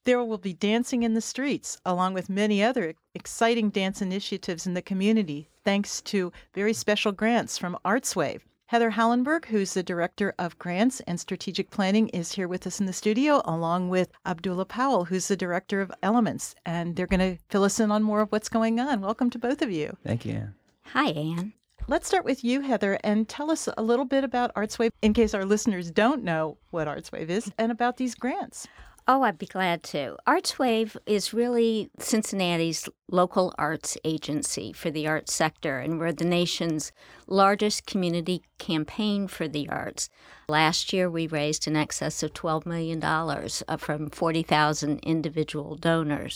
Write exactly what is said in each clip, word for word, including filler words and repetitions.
There will be dancing in the streets, along with many other exciting dance initiatives in the community, thanks to very special grants from ArtsWave. Heather Hallenberg, who's the Director of Grants and Strategic Planning, is here with us in the studio, along with Abdullah Powell, who's the Director of Elements. And they're going to fill us in on more of what's going on. Welcome to both of you. Thank you, Anne. Hi, Anne. Let's start with you, Heather, and tell us a little bit about ArtsWave, in case our listeners don't know what ArtsWave is, and about these grants. Oh, I'd be glad to. ArtsWave is really Cincinnati's local arts agency for the arts sector, and we're the nation's largest community campaign for the arts. Last year, we raised in excess of twelve million dollars from forty thousand individual donors.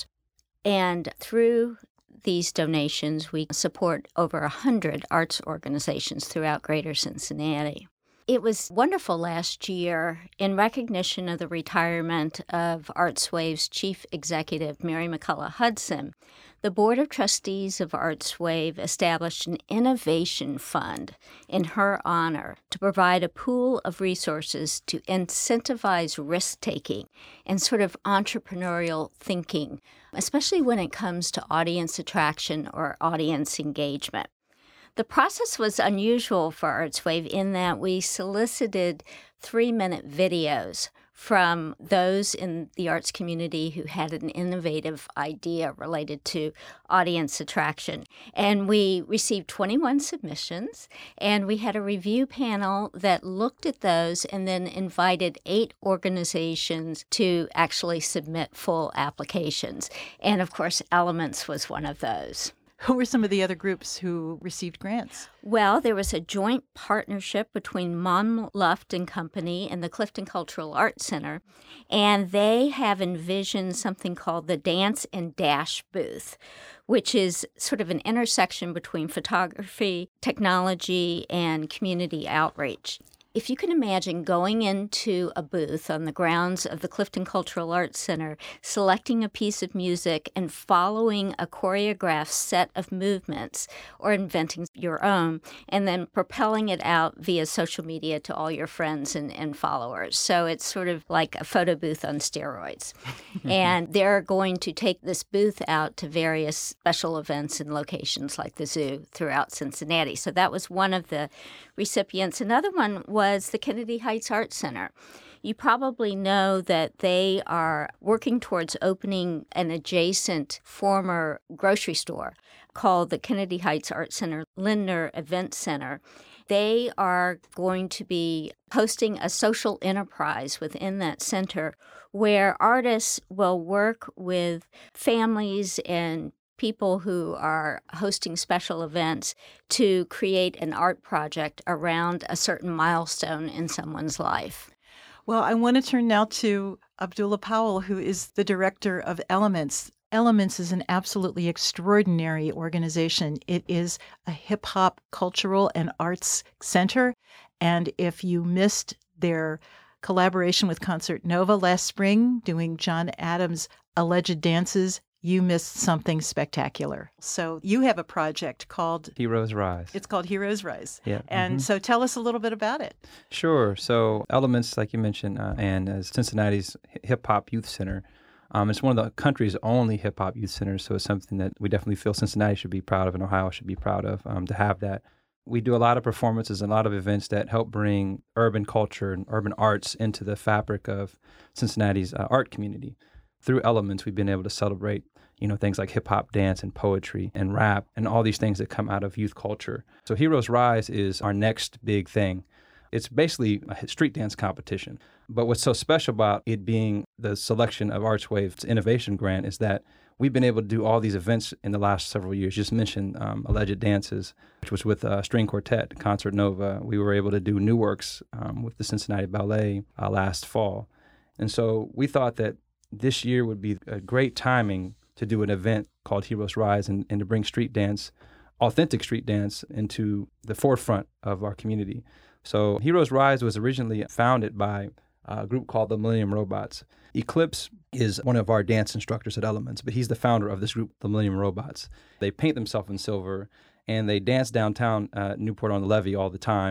And through these donations, we support over one hundred arts organizations throughout Greater Cincinnati. It was wonderful last year in recognition of the retirement of ArtsWave's chief executive, Mary McCullough Hudson. The Board of Trustees of ArtsWave established an innovation fund in her honor to provide a pool of resources to incentivize risk-taking and sort of entrepreneurial thinking, especially when it comes to audience attraction or audience engagement. The process was unusual for ArtsWave in that we solicited three-minute videos from those in the arts community who had an innovative idea related to audience attraction. And we received twenty-one submissions, and we had a review panel that looked at those and then invited eight organizations to actually submit full applications. And, of course, Elements was one of those. Who were some of the other groups who received grants? Well, there was a joint partnership between Mon Luft and Company and the Clifton Cultural Arts Center, and they have envisioned something called the Dance and Dash booth, which is sort of an intersection between photography, technology, and community outreach. If you can imagine going into a booth on the grounds of the Clifton Cultural Arts Center, selecting a piece of music and following a choreographed set of movements or inventing your own, and then propelling it out via social media to all your friends and, and followers. So it's sort of like a photo booth on steroids. And they're going to take this booth out to various special events and locations like the zoo throughout Cincinnati. So that was one of the recipients. Another one was was the Kennedy Heights Arts Center. You probably know that they are working towards opening an adjacent former grocery store called the Kennedy Heights Arts Center Lindner Event Center. They are going to be hosting a social enterprise within that center where artists will work with families and people who are hosting special events to create an art project around a certain milestone in someone's life. Well, I want to turn now to Abdullah Powell, who is the director of Elements. Elements is an absolutely extraordinary organization. It is a hip-hop cultural and arts center, and if you missed their collaboration with Concert Nova last spring doing John Adams' Alleged Dances, you missed something spectacular. So you have a project called Heroes Rise. It's called Heroes Rise. Yeah. And mm-hmm. so tell us a little bit about it. Sure. So Elements, like you mentioned, uh, and as Cincinnati's hip-hop youth center, um, it's one of the country's only hip-hop youth centers, so it's something that we definitely feel Cincinnati should be proud of and Ohio should be proud of um, to have that. We do a lot of performances and a lot of events that help bring urban culture and urban arts into the fabric of Cincinnati's uh, art community. Through Elements, we've been able to celebrate, you know, things like hip-hop, dance, and poetry, and rap, and all these things that come out of youth culture. So Heroes Rise is our next big thing. It's basically a street dance competition. But what's so special about it being the selection of ArtsWave's innovation grant is that we've been able to do all these events in the last several years. Just mentioned um, Alleged Dances, which was with a string quartet, Concert Nova. We were able to do New Works um, with the Cincinnati Ballet uh, last fall. And so we thought that this year would be a great timing to do an event called Heroes Rise and, and to bring street dance, authentic street dance, into the forefront of our community. So Heroes Rise was originally founded by a group called the Millennium Robots. Eclipse is one of our dance instructors at Elements, but he's the founder of this group, the Millennium Robots. They paint themselves in silver, and they dance downtown uh, Newport on the Levee all the time.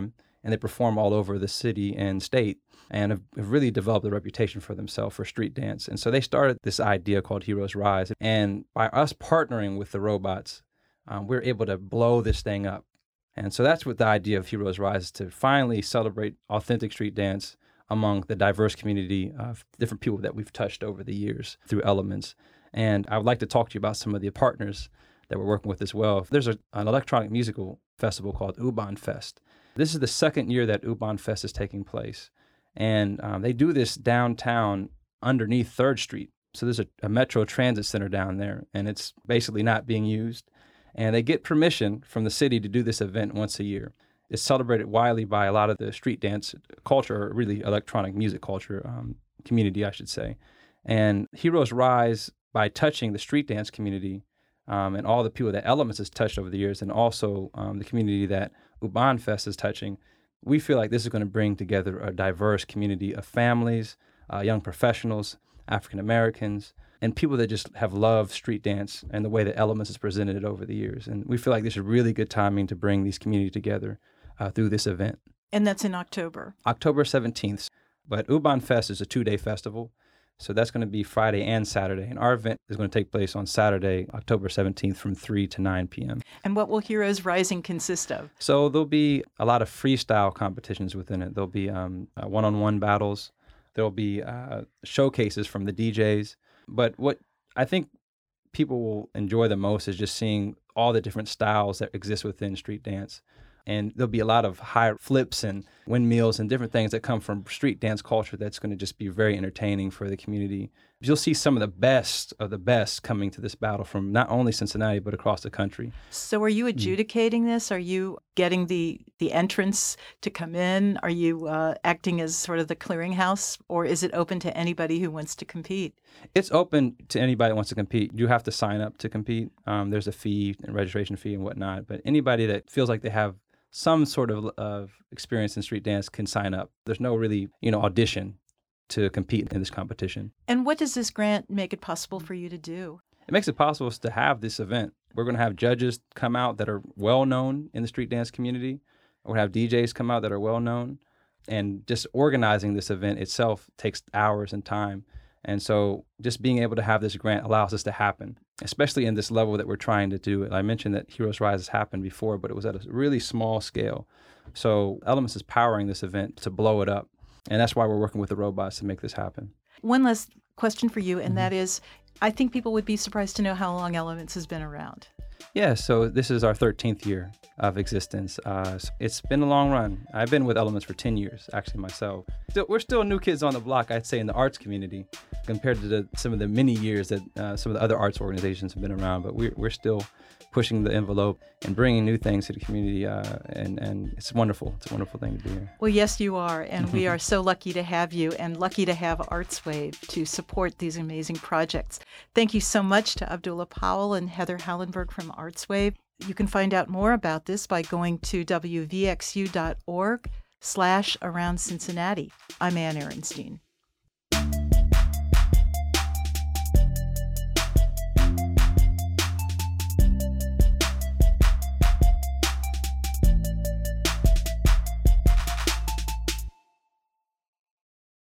and they perform all over the city and state and have, have really developed a reputation for themselves for street dance. And so they started this idea called Heroes Rise. And by us partnering with the robots, um, we're able to blow this thing up. And so that's what the idea of Heroes Rise is, to finally celebrate authentic street dance among the diverse community of different people that we've touched over the years through Elements. And I would like to talk to you about some of the partners that we're working with as well. There's a, an electronic musical festival called U-Bahn Fest. This is the second year that U-Bahn Fest is taking place. And um, they do this downtown underneath third Street. So there's a, a Metro Transit Center down there, and it's basically not being used. And they get permission from the city to do this event once a year. It's celebrated widely by a lot of the street dance culture, or really electronic music culture um, community, I should say. And Heroes Rise by touching the street dance community um, and all the people that Elements has touched over the years, and also um, the community that U-Bahn Fest is touching. We feel like this is going to bring together a diverse community of families, uh, young professionals, African Americans, and people that just have loved street dance and the way that Elements has presented it over the years. And we feel like this is really good timing to bring these communities together uh, through this event. And that's in October. October seventeenth. But U-Bahn Fest is a two-day festival. So that's going to be Friday and Saturday. And our event is going to take place on Saturday, October seventeenth from three to nine p.m. And what will Heroes Rising consist of? So there'll be a lot of freestyle competitions within it. There'll be um, uh, one-on-one battles. There'll be uh, showcases from the D Js. But what I think people will enjoy the most is just seeing all the different styles that exist within street dance. And there'll be a lot of high flips and windmills and different things that come from street dance culture that's going to just be very entertaining for the community. You'll see some of the best of the best coming to this battle from not only Cincinnati, but across the country. So are you adjudicating mm. this? Are you getting the, the entrance to come in? Are you uh, acting as sort of the clearinghouse? Or is it open to anybody who wants to compete? It's open to anybody that wants to compete. You have to sign up to compete. Um, there's a fee, and registration fee and whatnot. But anybody that feels like they have some sort of, of experience in street dance can sign up. There's no really, you know, audition to compete in this competition. And what does this grant make it possible for you to do? It makes it possible to have this event. We're going to have judges come out that are well-known in the street dance community. We're going to have D Js come out that are well-known. And just organizing this event itself takes hours and time. And so just being able to have this grant allows this to happen, especially in this level that we're trying to do. I mentioned that Heroes Rise has happened before, but it was at a really small scale. So Elements is powering this event to blow it up. And that's why we're working with the robots to make this happen. One last question for you, and mm-hmm. that is, I think people would be surprised to know how long Elements has been around. Yeah, so this is our thirteenth year of existence. Uh, it's been a long run. I've been with Elements for ten years, actually, myself. Still, we're still new kids on the block, I'd say, in the arts community, compared to the, some of the many years that uh, some of the other arts organizations have been around. But we're, we're still pushing the envelope and bringing new things to the community, uh, and, and it's wonderful. It's a wonderful thing to do here. Well, yes, you are, and we are so lucky to have you, and lucky to have ArtsWave to support these amazing projects. Thank you so much to Abdullah Powell and Heather Hallenberg from ArtsWave. You can find out more about this by going to w v x u dot org slash around Cincinnati. I'm Ann Ehrenstein.